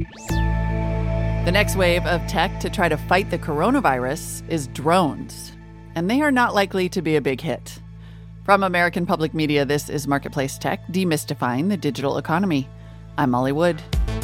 The next wave of tech to try to fight the coronavirus is drones, and they are not likely to be a big hit. From American Public Media, this is Marketplace Tech, demystifying the digital economy. I'm Molly Wood.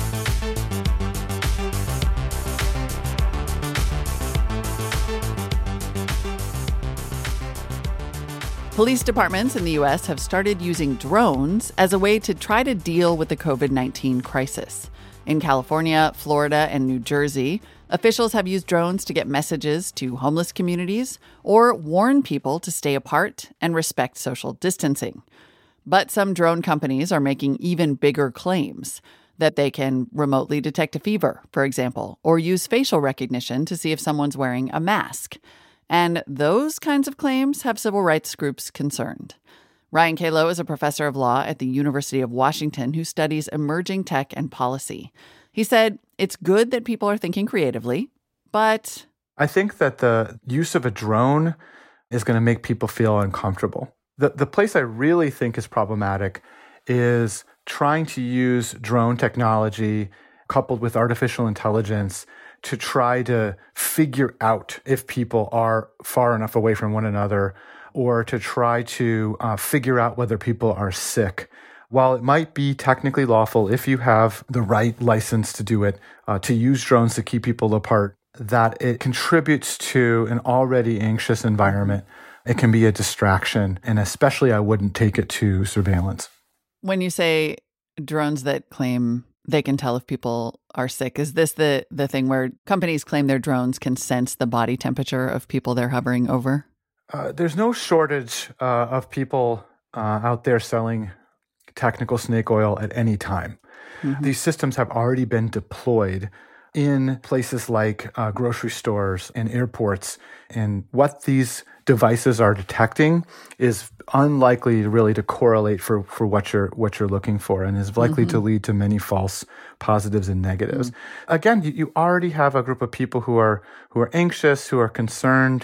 Police departments in the U.S. have started using drones as a way to try to deal with the COVID-19 crisis. In California, Florida, and New Jersey, officials have used drones to get messages to homeless communities or warn people to stay apart and respect social distancing. But some drone companies are making even bigger claims that they can remotely detect a fever, for example, or use facial recognition to see if someone's wearing a mask. And those kinds of claims have civil rights groups concerned. Ryan Calo is a professor of law at the University of Washington who studies emerging tech and policy. He said it's good that people are thinking creatively, but I think that the use of a drone is going to make people feel uncomfortable. The place I really think is problematic is trying to use drone technology coupled with artificial intelligence to try to figure out if people are far enough away from one another, or to try to figure out whether people are sick. While it might be technically lawful if you have the right license to do it, to use drones to keep people apart, that it contributes to an already anxious environment. It can be a distraction, and especially I wouldn't take it to surveillance. When you say drones that claim they can tell if people are sick, is this the thing where companies claim their drones can sense the body temperature of people they're hovering over? There's no shortage of people out there selling technical snake oil at any time. Mm-hmm. These systems have already been deployed in places like grocery stores and airports. And what these devices are detecting is unlikely really to correlate for what you're looking for, and is likely to lead to many false positives and negatives. Again, you already have a group of people who are anxious, who are concerned.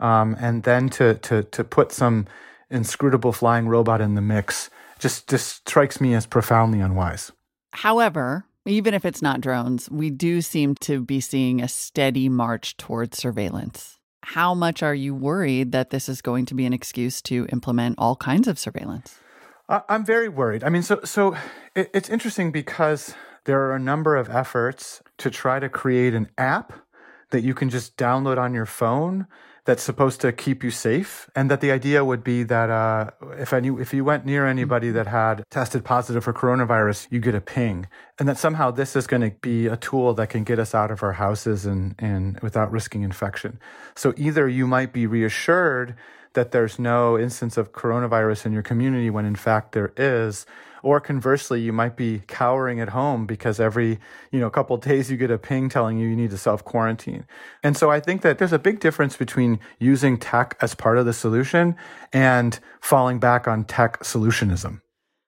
And then to put some inscrutable flying robot in the mix just strikes me as profoundly unwise. However, even if it's not drones, we do seem to be seeing a steady march towards surveillance. How much are you worried that this is going to be an excuse to implement all kinds of surveillance? I'm very worried. I mean, so it's interesting because there are a number of efforts to try to create an app that you can just download on your phone that's supposed to keep you safe, and that the idea would be that if you went near anybody that had tested positive for coronavirus, you get a ping, and that somehow this is going to be a tool that can get us out of our houses and without risking infection. So either you might be reassured that there's no instance of coronavirus in your community when in fact there is, or conversely, you might be cowering at home because every couple of days you get a ping telling you need to self-quarantine. And so I think that there's a big difference between using tech as part of the solution and falling back on tech solutionism.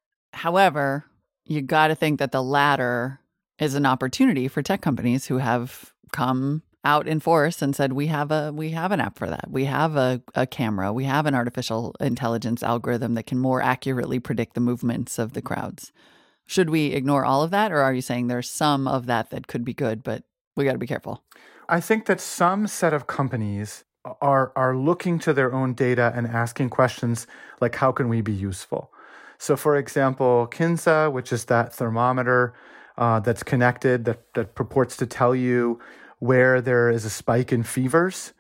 However, you got to think that the latter is an opportunity for tech companies who have come out in force and said, we have an app for that. We have a camera. We have an artificial intelligence algorithm that can more accurately predict the movements of the crowds. Should we ignore all of that? Or are you saying there's some of that could be good, but we got to be careful? I think that some set of companies are looking to their own data and asking questions like, how can we be useful? So for example, Kinsa, which is that thermometer that's connected, that purports to tell you where there is a spike in fevers.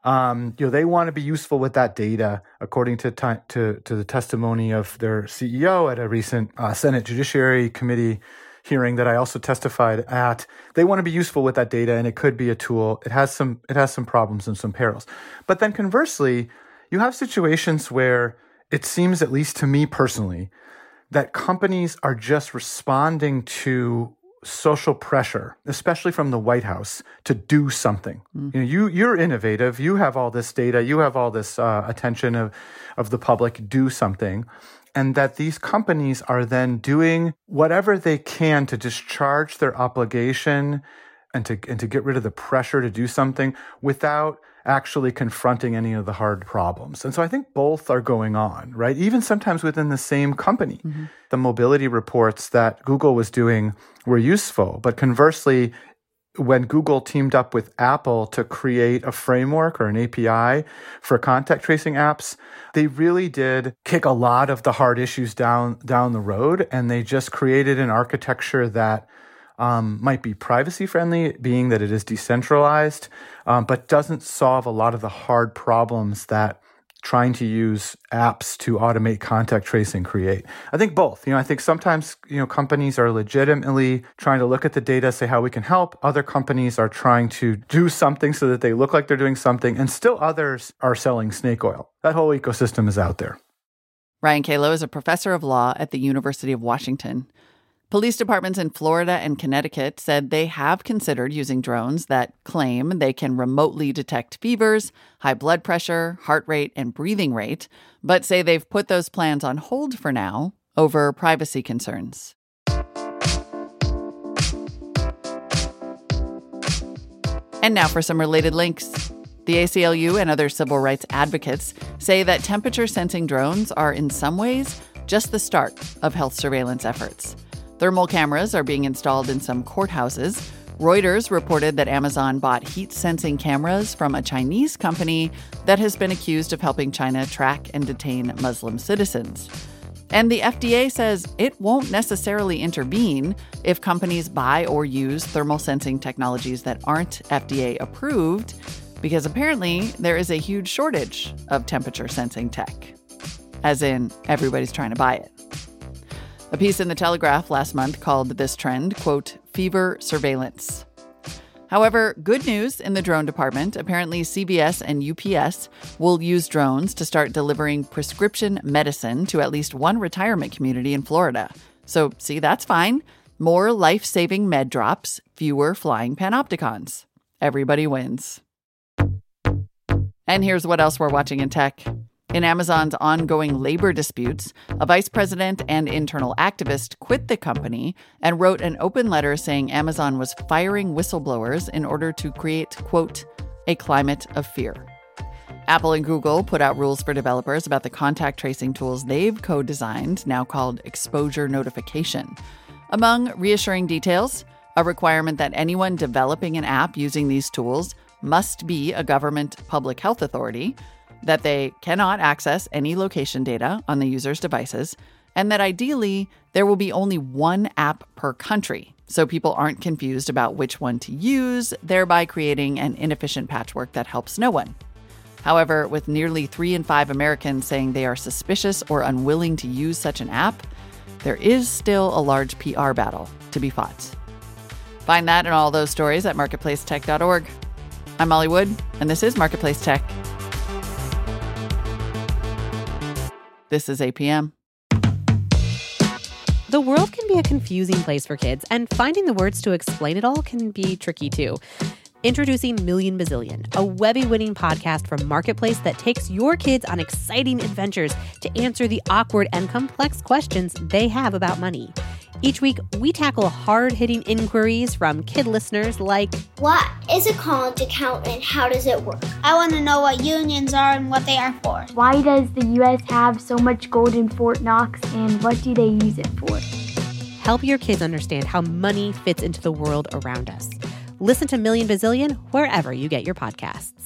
They want to be useful with that data, according to the testimony of their CEO at a recent Senate Judiciary Committee hearing that I also testified at. They want to be useful with that data, and it could be a tool. It has some problems and some perils. But then conversely, you have situations where it seems, at least to me personally, that companies are just responding to social pressure, especially from the White House, to do something. You're innovative. You have all this data. You have all this attention of the public. Do something. And that these companies are then doing whatever they can to discharge their obligation and to get rid of the pressure to do something without actually confronting any of the hard problems. And so I think both are going on, right? Even sometimes within the same company. Mm-hmm. The mobility reports that Google was doing were useful. But conversely, when Google teamed up with Apple to create a framework or an API for contact tracing apps, they really did kick a lot of the hard issues down the road. And they just created an architecture that might be privacy friendly, being that it is decentralized, but doesn't solve a lot of the hard problems that trying to use apps to automate contact tracing create. I think both. I think sometimes, companies are legitimately trying to look at the data, say how we can help. Other companies are trying to do something so that they look like they're doing something. And still others are selling snake oil. That whole ecosystem is out there. Ryan Calo is a professor of law at the University of Washington. Police departments in Florida and Connecticut said they have considered using drones that claim they can remotely detect fevers, high blood pressure, heart rate, and breathing rate, but say they've put those plans on hold for now over privacy concerns. And now for some related links. The ACLU and other civil rights advocates say that temperature sensing drones are in some ways just the start of health surveillance efforts. Thermal cameras are being installed in some courthouses. Reuters reported that Amazon bought heat-sensing cameras from a Chinese company that has been accused of helping China track and detain Muslim citizens. And the FDA says it won't necessarily intervene if companies buy or use thermal sensing technologies that aren't FDA approved, because apparently there is a huge shortage of temperature sensing tech. As in, everybody's trying to buy it. A piece in The Telegraph last month called this trend, quote, fever surveillance. However, good news in the drone department. Apparently, CVS and UPS will use drones to start delivering prescription medicine to at least one retirement community in Florida. So, see, that's fine. More life-saving med drops, fewer flying panopticons. Everybody wins. And here's what else we're watching in tech. In Amazon's ongoing labor disputes, a vice president and internal activist quit the company and wrote an open letter saying Amazon was firing whistleblowers in order to create, quote, a climate of fear. Apple and Google put out rules for developers about the contact tracing tools they've co-designed, now called exposure notification. Among reassuring details, a requirement that anyone developing an app using these tools must be a government public health authority, that they cannot access any location data on the user's devices, and that ideally there will be only one app per country, so people aren't confused about which one to use, thereby creating an inefficient patchwork that helps no one. However, with nearly 3 in 5 Americans saying they are suspicious or unwilling to use such an app, there is still a large PR battle to be fought. Find that and all those stories at marketplacetech.org. I'm Molly Wood, and this is Marketplace Tech. This is APM. The world can be a confusing place for kids, and finding the words to explain it all can be tricky too. Introducing Million Bazillion, a Webby-winning podcast from Marketplace that takes your kids on exciting adventures to answer the awkward and complex questions they have about money. Each week, we tackle hard-hitting inquiries from kid listeners like, what is a college account and how does it work? I want to know what unions are and what they are for. Why does the U.S. have so much gold in Fort Knox and what do they use it for? Help your kids understand how money fits into the world around us. Listen to Million Bazillion wherever you get your podcasts.